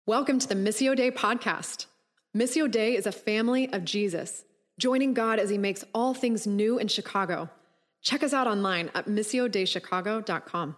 Welcome to the Missio Dei podcast. Missio Dei is a family of Jesus, joining God as he makes all things new in Chicago. Check us out online at missiodeichicago.com.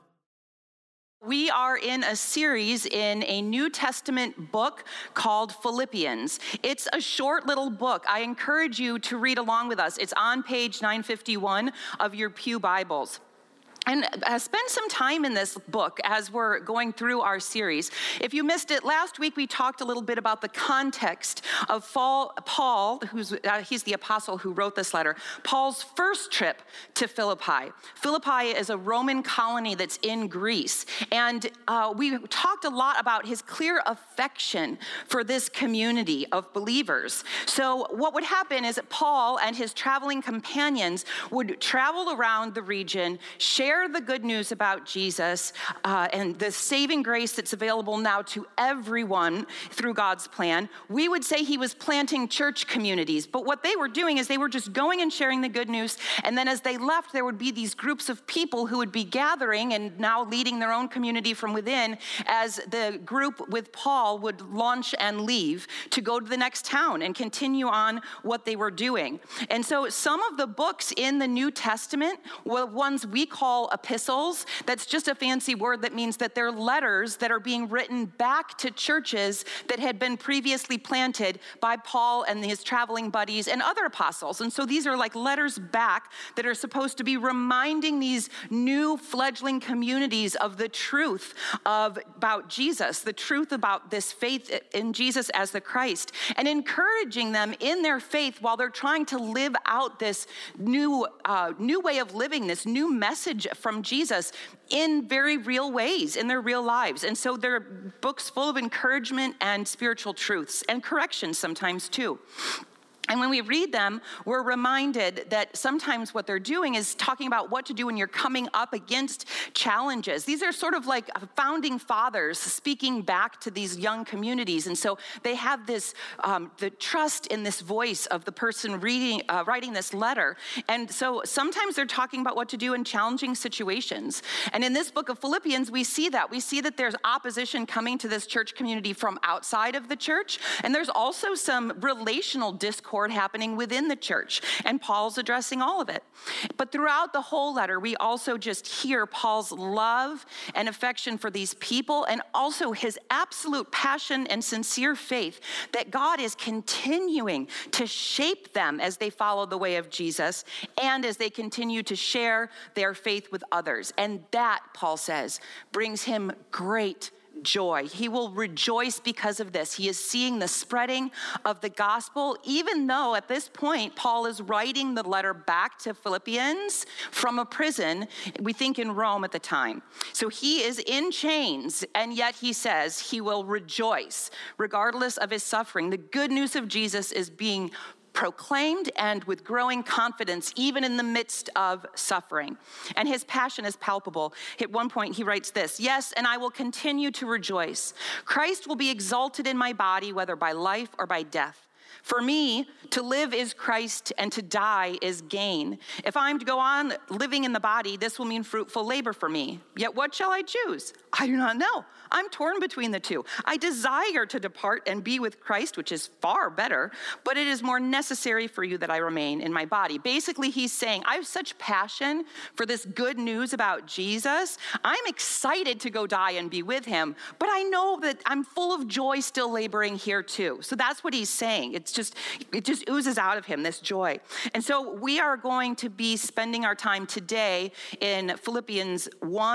We are in a series in a New Testament book called Philippians. It's a short little book. I encourage you to read along with us. It's on page 951 of your Pew Bibles. And spend some time in this book as we're going through our series. If you missed it, last week we talked a little bit about the context of Paul, he's the apostle who wrote this letter, Paul's first trip to Philippi. Philippi is a Roman colony that's in Greece. And we talked a lot about his clear affection for this community of believers. So what would happen is that Paul and his traveling companions would travel around the region, share the good news about Jesus and the saving grace that's available now to everyone through God's plan. We would say he was planting church communities, but what they were doing is they were just going and sharing the good news, and then as they left, there would be these groups of people who would be gathering and now leading their own community from within as the group with Paul would launch and leave to go to the next town and continue on what they were doing. And so some of the books in the New Testament were ones we call epistles. That's just a fancy word that means that they're letters that are being written back to churches that had been previously planted by Paul and his traveling buddies and other apostles. And so these are like letters back that are supposed to be reminding these new fledgling communities of the truth about Jesus, the truth about this faith in Jesus as the Christ, and encouraging them in their faith while they're trying to live out this new way of living, this new message from Jesus in very real ways in their real lives. And so they're books full of encouragement and spiritual truths and corrections sometimes too. And when we read them, we're reminded that sometimes what they're doing is talking about what to do when you're coming up against challenges. These are sort of like founding fathers speaking back to these young communities. And so they have this, the trust in this voice of the person writing this letter. And so sometimes they're talking about what to do in challenging situations. And in this book of Philippians, we see that. We see that there's opposition coming to this church community from outside of the church. And there's also some relational discord happening within the church, and Paul's addressing all of it. But throughout the whole letter, we also just hear Paul's love and affection for these people, and also his absolute passion and sincere faith that God is continuing to shape them as they follow the way of Jesus and as they continue to share their faith with others. And that, Paul says, brings him great joy. He will rejoice because of this. He is seeing the spreading of the gospel, even though at this point, Paul is writing the letter back to Philippians from a prison, we think in Rome at the time. So he is in chains, and yet he says he will rejoice regardless of his suffering. The good news of Jesus is being proclaimed and with growing confidence, even in the midst of suffering. And his passion is palpable. At one point, he writes this: "Yes, and I will continue to rejoice. Christ will be exalted in my body, whether by life or by death. For me, to live is Christ, and to die is gain. If I'm to go on living in the body, this will mean fruitful labor for me. Yet what shall I choose? I do not know. I'm torn between the two. I desire to depart and be with Christ, which is far better, but it is more necessary for you that I remain in my body." Basically, he's saying, I have such passion for this good news about Jesus. I'm excited to go die and be with him, but I know that I'm full of joy still laboring here too. So that's what he's saying. It just oozes out of him, this joy. And so we are going to be spending our time today in Philippians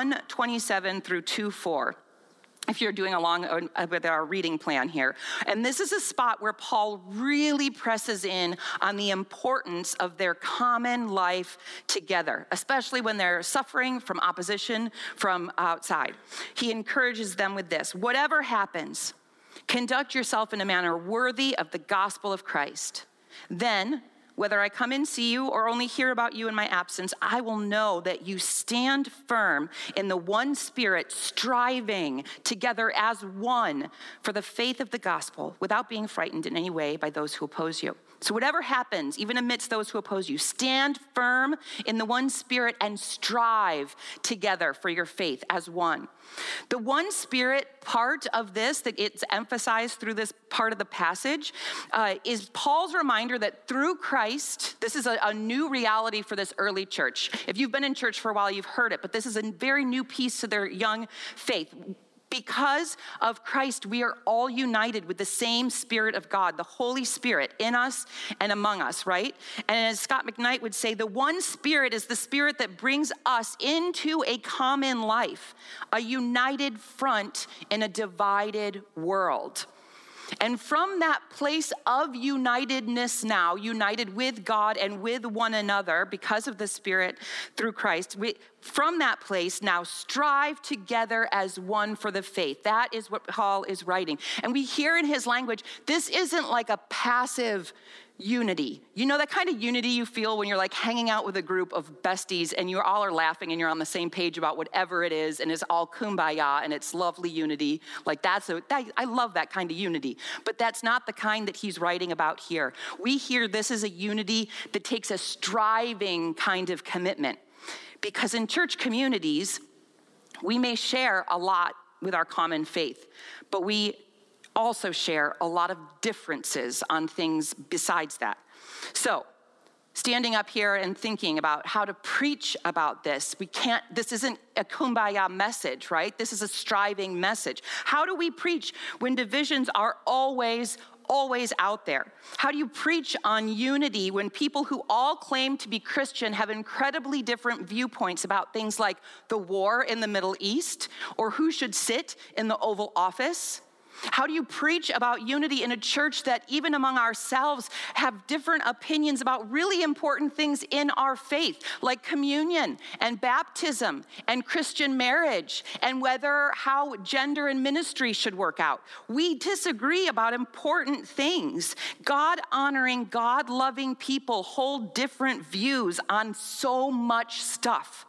1:27 through 2:4. If you're doing along with our reading plan here. And this is a spot where Paul really presses in on the importance of their common life together, especially when they're suffering from opposition from outside. He encourages them with this: "Whatever happens, conduct yourself in a manner worthy of the gospel of Christ. Then, whether I come and see you or only hear about you in my absence, I will know that you stand firm in the one Spirit, striving together as one for the faith of the gospel without being frightened in any way by those who oppose you. So whatever happens, even amidst those who oppose you, stand firm in the one Spirit and strive together for your faith as one. The one Spirit part of this that it's emphasized through this part of the passage is Paul's reminder that through Christ, this is a new reality for this early church. If you've been in church for a while, you've heard it, but this is a very new piece to their young faith. Because of Christ, we are all united with the same Spirit of God, the Holy Spirit in us and among us, right? And as Scott McKnight would say, the one Spirit is the Spirit that brings us into a common life, a united front in a divided world. And from that place of unitedness now, united with God and with one another because of the Spirit through Christ, from that place now strive together as one for the faith. That is what Paul is writing. And we hear in his language, this isn't like a passive unity. You know that kind of unity you feel when you're like hanging out with a group of besties and you all are laughing and you're on the same page about whatever it is and it's all kumbaya and it's lovely unity. Like I love that kind of unity. But that's not the kind that he's writing about here. We hear this is a unity that takes a striving kind of commitment. Because in church communities, we may share a lot with our common faith, but we also share a lot of differences on things besides that. So, standing up here and thinking about how to preach about this, this isn't a kumbaya message, right? This is a striving message. How do we preach when divisions are always out there? How do you preach on unity when people who all claim to be Christian have incredibly different viewpoints about things like the war in the Middle East or who should sit in the Oval Office? How do you preach about unity in a church that even among ourselves have different opinions about really important things in our faith, like communion and baptism and Christian marriage and how gender and ministry should work out? We disagree about important things. God-honoring, God-loving people hold different views on so much stuff.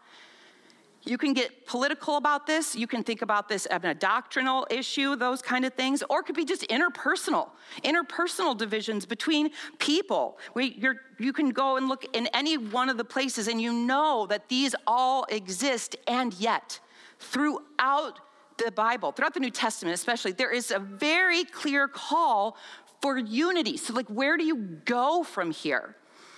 You can get political about this. You can think about this as a doctrinal issue, those kind of things, or it could be just interpersonal divisions between people. You can go and look in any one of the places and you know that these all exist, and yet throughout the Bible, throughout the New Testament especially, there is a very clear call for unity. So where do you go from here?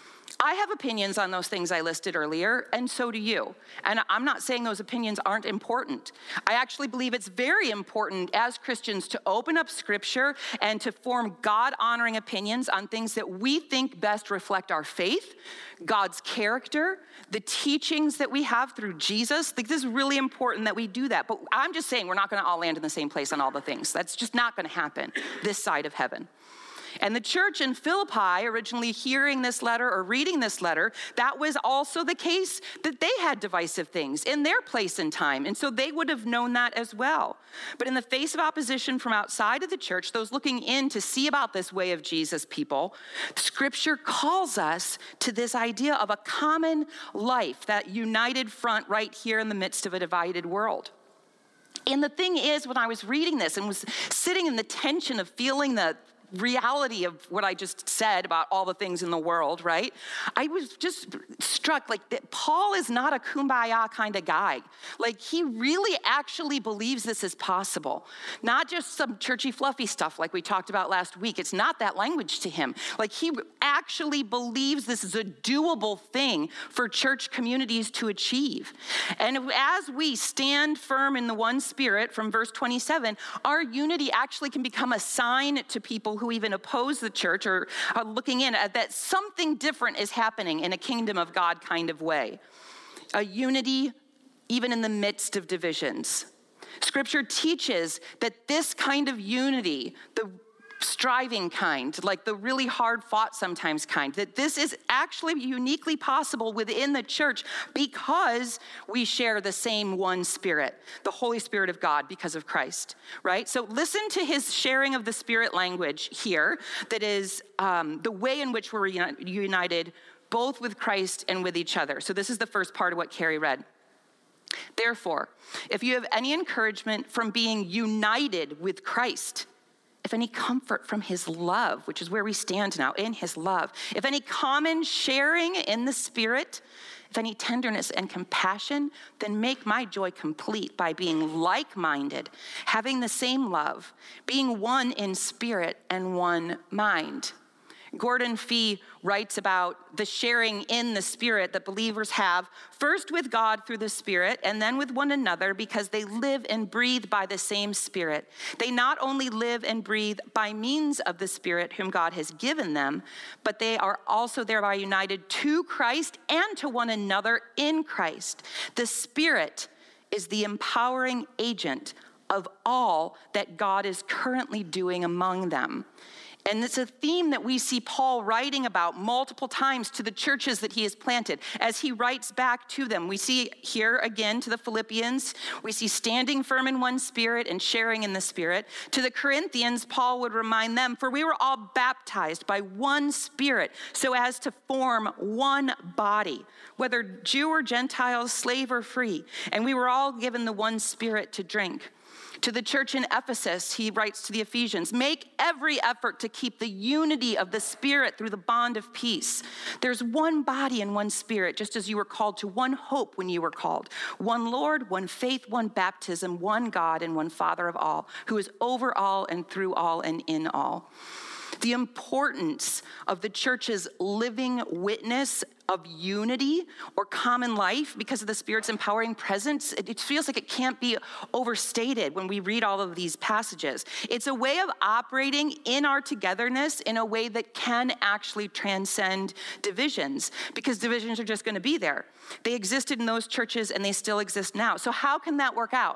I have opinions on those things I listed earlier, and so do you. And I'm not saying those opinions aren't important. I actually believe it's very important as Christians to open up Scripture and to form God-honoring opinions on things that we think best reflect our faith, God's character, the teachings that we have through Jesus. This is really important that we do that. But I'm just saying we're not going to all land in the same place on all the things. That's just not going to happen this side of heaven. And the church in Philippi, originally hearing this letter or reading this letter, that was also the case that they had divisive things in their place and time. And so they would have known that as well. But in the face of opposition from outside of the church, those looking in to see about this way of Jesus people, Scripture calls us to this idea of a common life, that united front right here in the midst of a divided world. And the thing is, when I was reading this and was sitting in the tension of feeling the reality of what I just said about all the things in the world, right? I was just struck that Paul is not a kumbaya kind of guy. He really actually believes this is possible. Not just some churchy fluffy stuff like we talked about last week. It's not that language to him. He actually believes this is a doable thing for church communities to achieve. And as we stand firm in the one Spirit from verse 27, our unity actually can become a sign to people who even oppose the church or are looking in that something different is happening in a kingdom of God kind of way. A unity even in the midst of divisions. Scripture teaches that this kind of unity, the striving kind, like the really hard fought sometimes kind, that this is actually uniquely possible within the church because we share the same one Spirit, the Holy Spirit of God, because of Christ, right? So listen to his sharing of the Spirit language here, that is the way in which we're united both with Christ and with each other. So this is the first part of what Carrie read. Therefore, if you have any encouragement from being united with Christ, if any comfort from his love, which is where we stand now, in his love, if any common sharing in the Spirit, if any tenderness and compassion, then make my joy complete by being like-minded, having the same love, being one in spirit and one mind. Gordon Fee writes about the sharing in the Spirit that believers have, first with God through the Spirit, and then with one another because they live and breathe by the same Spirit. They not only live and breathe by means of the Spirit whom God has given them, but they are also thereby united to Christ and to one another in Christ. The Spirit is the empowering agent of all that God is currently doing among them. And it's a theme that we see Paul writing about multiple times to the churches that he has planted. As he writes back to them, we see here again to the Philippians, we see standing firm in one Spirit and sharing in the Spirit. To the Corinthians, Paul would remind them, for we were all baptized by one Spirit so as to form one body, whether Jew or Gentile, slave or free. And we were all given the one Spirit to drink. To the church in Ephesus, he writes to the Ephesians, make every effort to keep the unity of the Spirit through the bond of peace. There's one body and one Spirit, just as you were called to one hope when you were called. One Lord, one faith, one baptism, one God, and one Father of all, who is over all and through all and in all. The importance of the church's living witness of unity or common life because of the Spirit's empowering presence, it feels like it can't be overstated when we read all of these passages. It's a way of operating in our togetherness in a way that can actually transcend divisions, because divisions are just going to be there. They existed in those churches and they still exist now. So how can that work out?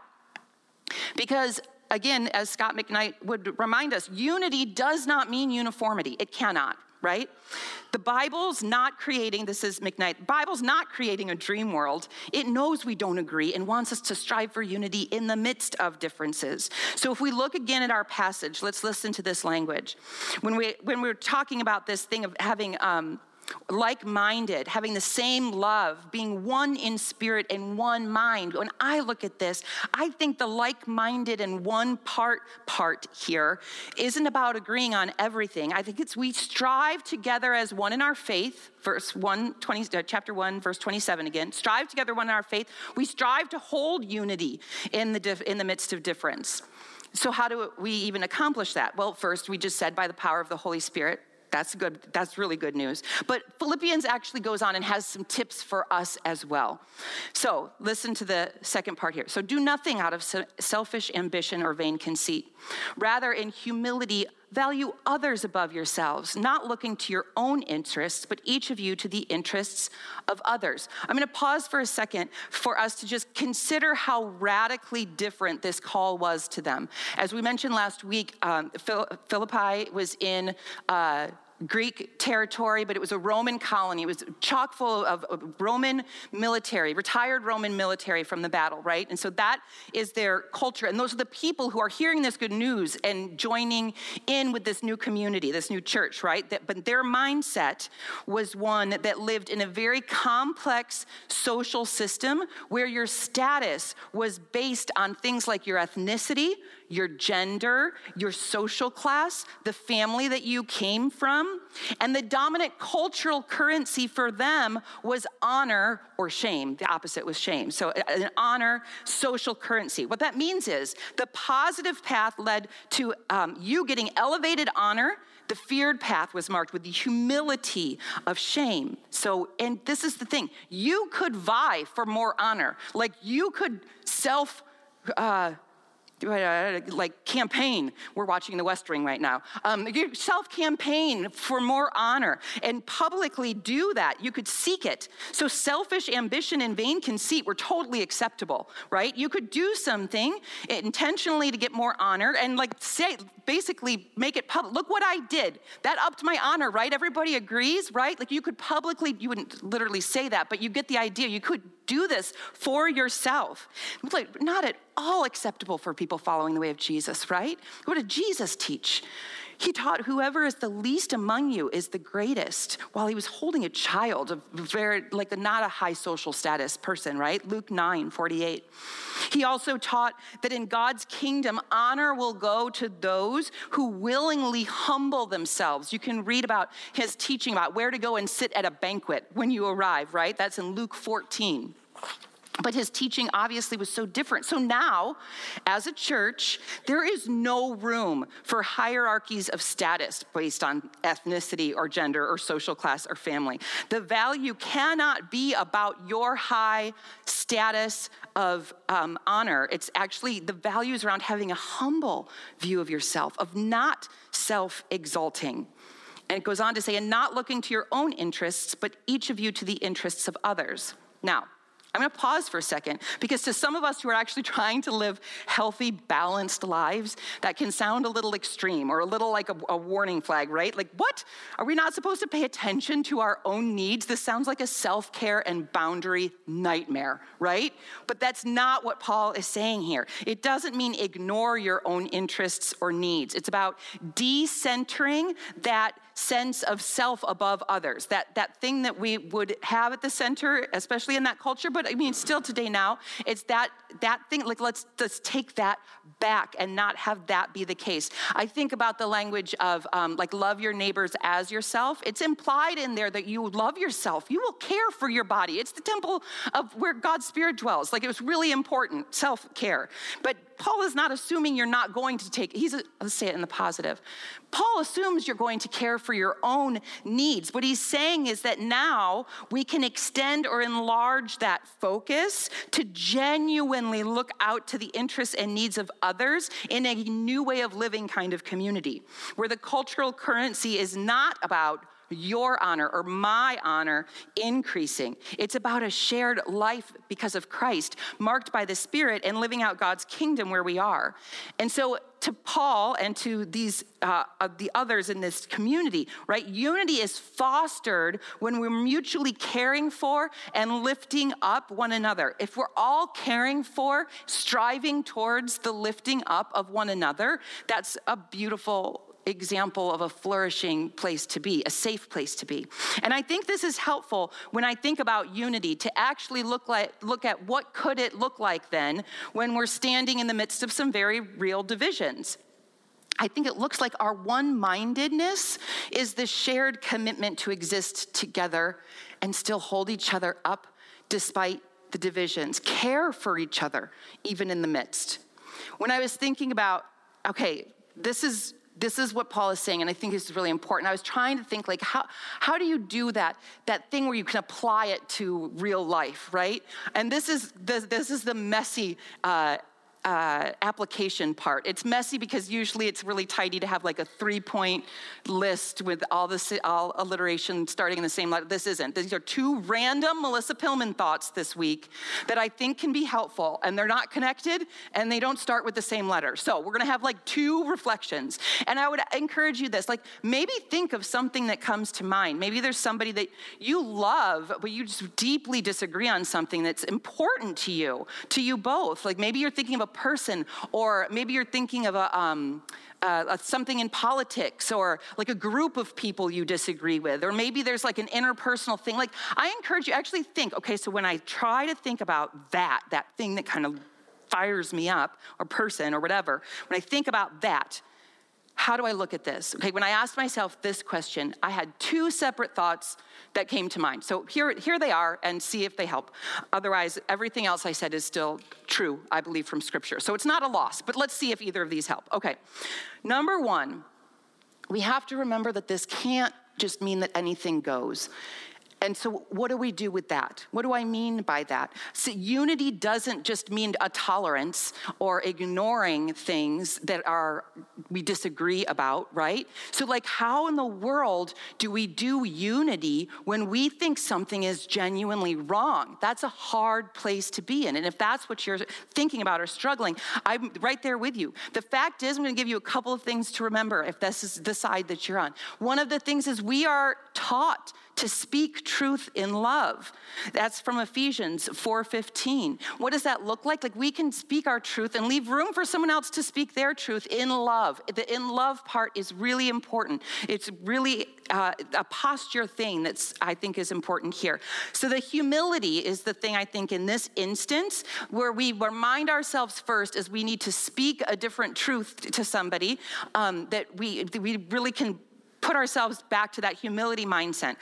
Because again, as Scott McKnight would remind us, unity does not mean uniformity. It cannot, right? The Bible's not creating, this is McKnight, the Bible's not creating a dream world. It knows we don't agree and wants us to strive for unity in the midst of differences. So if we look again at our passage, let's listen to this language. When we're talking about this thing of having like-minded, having the same love, being one in spirit and one mind. When I look at this, I think the like-minded and one part here isn't about agreeing on everything. I think it's we strive together as one in our faith. Chapter 1, verse 27 again. Strive together one in our faith. We strive to hold unity in the midst of difference. So how do we even accomplish that? Well, first, we just said by the power of the Holy Spirit. That's good. That's really good news. But Philippians actually goes on and has some tips for us as well. So listen to the second part here. So do nothing out of selfish ambition or vain conceit. Rather, in humility, value others above yourselves, not looking to your own interests, but each of you to the interests of others. I'm going to pause for a second for us to just consider how radically different this call was to them. As we mentioned last week, Philippi was in Greek territory, but it was a Roman colony. It was chock full of Roman military, retired Roman military from the battle, right? And so that is their culture. And those are the people who are hearing this good news and joining in with this new community, this new church, right? But their mindset was one that lived in a very complex social system where your status was based on things like your ethnicity, your gender, your social class, the family that you came from. And the dominant cultural currency for them was honor or shame. The opposite was shame. So an honor, social currency. What that means is the positive path led to you getting elevated honor. The feared path was marked with the humility of shame. So, and this is the thing, you could vie for more honor. Like you could like campaign. We're watching The West Wing right now. Self-campaign for more honor and publicly do that. You could seek it. So selfish ambition and vain conceit were totally acceptable, right? You could do something intentionally to get more honor and like say, basically make it public. Look what I did. That upped my honor, right? Everybody agrees, right? Like you could publicly, you wouldn't literally say that, but you get the idea. You could do this for yourself. It's like not at all acceptable for people following the way of Jesus, right? What did Jesus teach? He taught whoever is the least among you is the greatest while he was holding a child, not a high social status person, right? Luke 9:48. He also taught that in God's kingdom, honor will go to those who willingly humble themselves. You can read about his teaching about where to go and sit at a banquet when you arrive, right? That's in Luke 14. But his teaching obviously was so different. So now, as a church, there is no room for hierarchies of status based on ethnicity or gender or social class or family. The value cannot be about your high status of honor. It's actually the values around having a humble view of yourself, of not self-exalting. And it goes on to say, and not looking to your own interests, but each of you to the interests of others. Now, I'm going to pause for a second because to some of us who are actually trying to live healthy, balanced lives, that can sound a little extreme or a little like a warning flag, right? Like, what? Are we not supposed to pay attention to our own needs? This sounds like a self-care and boundary nightmare, right? But that's not what Paul is saying here. It doesn't mean ignore your own interests or needs. It's about decentering that sense of self above others, that thing that we would have at the center, especially in that culture, but I mean, still today now, it's that thing, like let's take that back and not have that be the case. I think about the language of like love your neighbors as yourself. It's implied in there that you love yourself. You will care for your body. It's the temple of where God's Spirit dwells. Like it was really important, self-care. But Paul is not assuming you're not going to take, let's say it in the positive. Paul assumes you're going to care for your own needs. What he's saying is that now we can extend or enlarge that focus to genuinely look out to the interests and needs of others in a new way of living kind of community, where the cultural currency is not about your honor or my honor increasing. It's about a shared life because of Christ, marked by the Spirit and living out God's kingdom where we are. And so to Paul and to these the others in this community, right? Unity is fostered when we're mutually caring for and lifting up one another. If we're all caring for, striving towards the lifting up of one another, that's a beautiful example of a flourishing place to be, a safe place to be. And I think this is helpful when I think about unity to actually look at what could it look like then when we're standing in the midst of some very real divisions. I think it looks like our one-mindedness is the shared commitment to exist together and still hold each other up despite the divisions, care for each other even in the midst. When I was thinking about, okay, this is what Paul is saying, and I think this is really important. I was trying to think, like, how do you do that thing where you can apply it to real life, right? And this is the messy application part. It's messy because usually it's really tidy to have like a 3-point list with all alliteration starting in the same letter. This isn't. These are 2 random Melissa Pillman thoughts this week that I think can be helpful, and they're not connected and they don't start with the same letter. So we're gonna have like 2 reflections. And I would encourage you this, like maybe think of something that comes to mind. Maybe there's somebody that you love, but you just deeply disagree on something that's important to you both. Like maybe you're thinking of a person, or maybe you're thinking of something in politics, or like a group of people you disagree with, or maybe there's like an interpersonal thing. Like I encourage you actually think, okay, so when I try to think about that thing that kind of fires me up, or person or whatever, when I think about that, how do I look at this? Okay, when I asked myself this question, I had 2 separate thoughts that came to mind. So here they are, and see if they help. Otherwise, everything else I said is still true, I believe, from Scripture. So it's not a loss, but let's see if either of these help. Okay, number 1, we have to remember that this can't just mean that anything goes. And so what do we do with that? What do I mean by that? So unity doesn't just mean a tolerance or ignoring things that we disagree about, right? So like, how in the world do we do unity when we think something is genuinely wrong? That's a hard place to be in. And if that's what you're thinking about or struggling, I'm right there with you. The fact is, I'm going to give you a couple of things to remember if this is the side that you're on. One of the things is we are taught to speak truth in love. That's from Ephesians 4:15. What does that look like? Like, we can speak our truth and leave room for someone else to speak their truth in love. The in love part is really important. It's really a posture thing that's, I think, is important here. So the humility is the thing, I think, in this instance, where we remind ourselves first is we need to speak a different truth to somebody, that we really can put ourselves back to that humility mindset,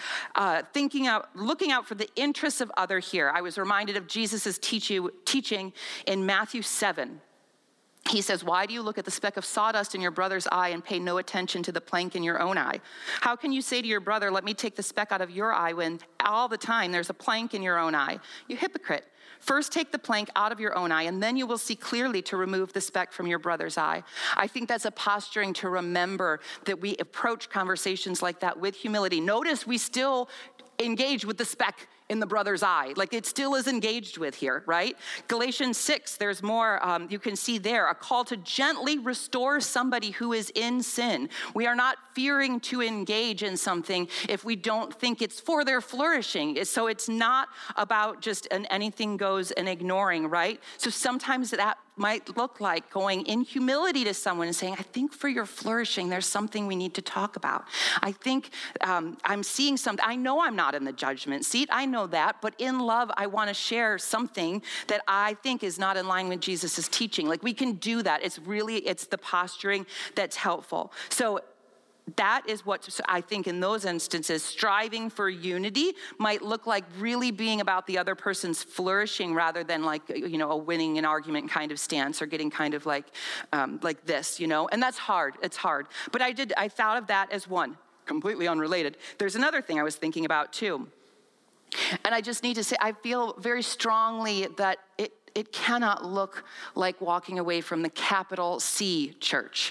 looking out for the interests of other here. I was reminded of Jesus' teaching in Matthew 7. He says, why do you look at the speck of sawdust in your brother's eye and pay no attention to the plank in your own eye? How can you say to your brother, let me take the speck out of your eye, when all the time there's a plank in your own eye? You hypocrite. First take the plank out of your own eye, and then you will see clearly to remove the speck from your brother's eye. I think that's a posturing to remember that we approach conversations like that with humility. Notice we still engage with the speck in the brother's eye. Like, it still is engaged with here, right? Galatians 6, there's more, you can see there, a call to gently restore somebody who is in sin. We are not fearing to engage in something if we don't think it's for their flourishing. So it's not about just an anything goes and ignoring, right? So sometimes that might look like going in humility to someone and saying, I think for your flourishing, there's something we need to talk about. I think I'm seeing something. I know I'm not in the judgment seat. I know that. But in love, I want to share something that I think is not in line with Jesus' teaching. Like, we can do that. It's the posturing that's helpful. So that is what I think in those instances, striving for unity might look like really being about the other person's flourishing rather than like, a winning an argument kind of stance or getting kind of like this, and that's hard. It's hard. But I thought of that as one, completely unrelated. There's another thing I was thinking about too. And I just need to say, I feel very strongly that it cannot look like walking away from the capital C church.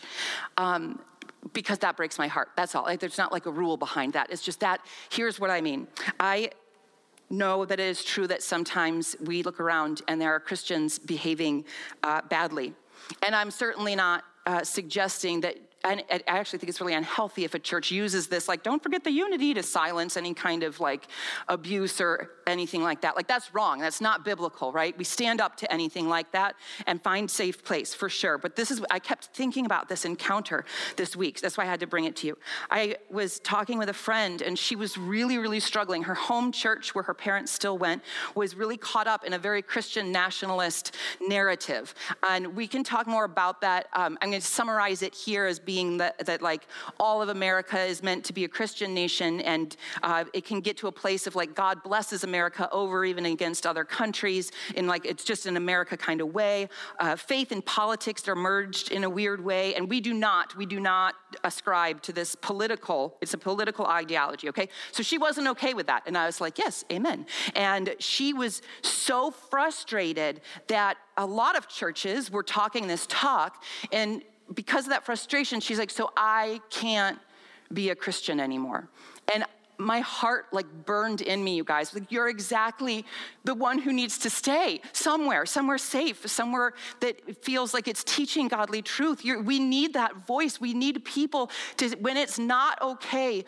Because that breaks my heart. That's all. There's not like a rule behind that. It's just that, here's what I mean. I know that it is true that sometimes we look around and there are Christians behaving badly. And I'm certainly not suggesting that, and I actually think it's really unhealthy if a church uses this, like, don't forget the unity, to silence any kind of like abuse or anything like that. Like, that's wrong. That's not biblical, right? We stand up to anything like that and find safe place for sure. But I kept thinking about this encounter this week. That's why I had to bring it to you. I was talking with a friend and she was really, really struggling. Her home church, where her parents still went, was really caught up in a very Christian nationalist narrative. And we can talk more about that. I'm going to summarize it here as being that like all of America is meant to be a Christian nation, and it can get to a place of like God blesses America over even against other countries, in like it's just an America kind of way. Faith and politics are merged in a weird way, and we do not ascribe to this it's a political ideology, okay? So she wasn't okay with that, and I was like, yes, amen. And she was so frustrated that a lot of churches were talking this talk, and because of that frustration, she's like, so I can't be a Christian anymore. And my heart like burned in me, you guys. Like, you're exactly the one who needs to stay somewhere safe, somewhere that feels like it's teaching godly truth. We need that voice. We need people to, when it's not okay,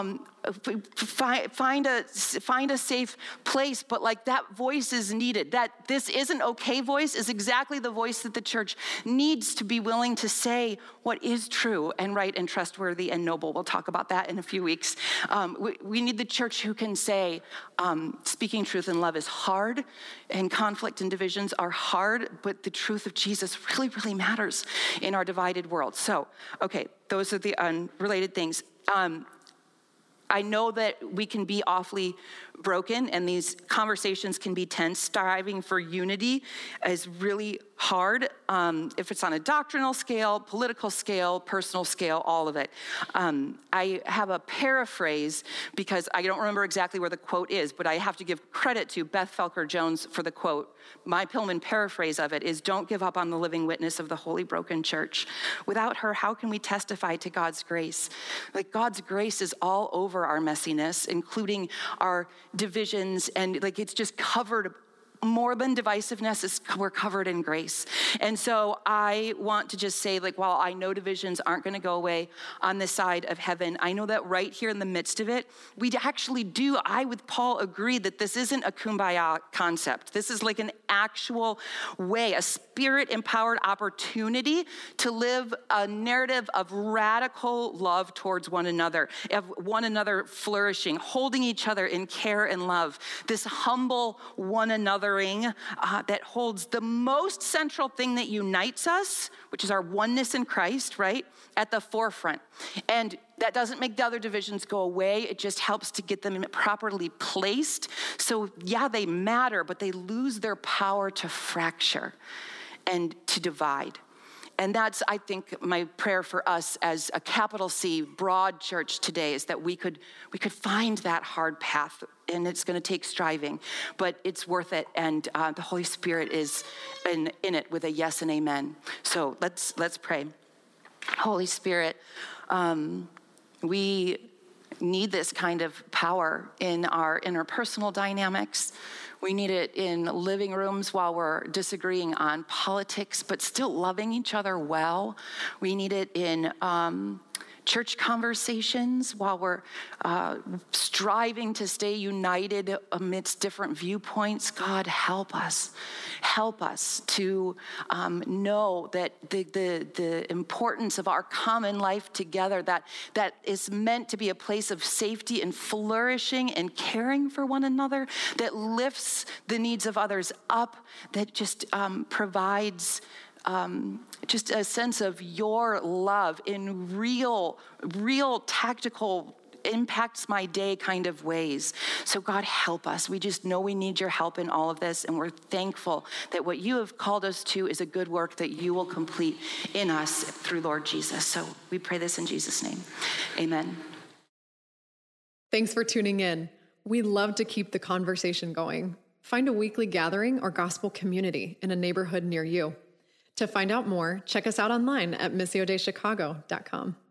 find a safe place, but like that voice is needed. That this isn't okay voice is exactly the voice that the church needs to be willing to say what is true and right and trustworthy and noble. We'll talk about that in a few weeks. We need the church who can say, speaking truth in love is hard, and conflict and divisions are hard, but the truth of Jesus really, really matters in our divided world. So, okay, those are the unrelated things. I know that we can be awfully broken and these conversations can be tense. Striving for unity is really hard. If it's on a doctrinal scale, political scale, personal scale, all of it. I have a paraphrase because I don't remember exactly where the quote is, but I have to give credit to Beth Felker Jones for the quote. My Pillman paraphrase of it is, don't give up on the living witness of the Holy Broken Church. Without her, how can we testify to God's grace? Like, God's grace is all over our messiness, including our divisions, and like it's just covered. More than divisiveness, we're covered in grace. And so I want to just say, like, while I know divisions aren't going to go away on this side of heaven, I know that right here in the midst of it, we actually do, I with Paul agree that this isn't a kumbaya concept. This is like an actual way, a spirit-empowered opportunity to live a narrative of radical love towards one another, of one another flourishing, holding each other in care and love, this humble one another that holds the most central thing that unites us, which is our oneness in Christ, right, at the forefront. And that doesn't make the other divisions go away. It just helps to get them properly placed. So yeah, they matter, but they lose their power to fracture and to divide. And that's, I think, my prayer for us as a capital C, broad church today, is that we could find that hard path. And it's going to take striving, but it's worth it. And the Holy Spirit is in it with a yes and amen. So let's pray. Holy Spirit, we need this kind of power in our interpersonal dynamics. We need it in living rooms while we're disagreeing on politics, but still loving each other well. We need it in church conversations while we're striving to stay united amidst different viewpoints. God, help us. Help us to know that the importance of our common life together, that is meant to be a place of safety and flourishing and caring for one another, that lifts the needs of others up, that just provides just a sense of your love in real tactical impacts my day kind of ways. So God, help us. We just know we need your help in all of this, and we're thankful that what you have called us to is a good work that you will complete in us through Lord Jesus. So we pray this in Jesus' name. Amen. Thanks for tuning in. We love to keep the conversation going. Find a weekly gathering or gospel community in a neighborhood near you. To find out more, check us out online at missiodaychicago.com.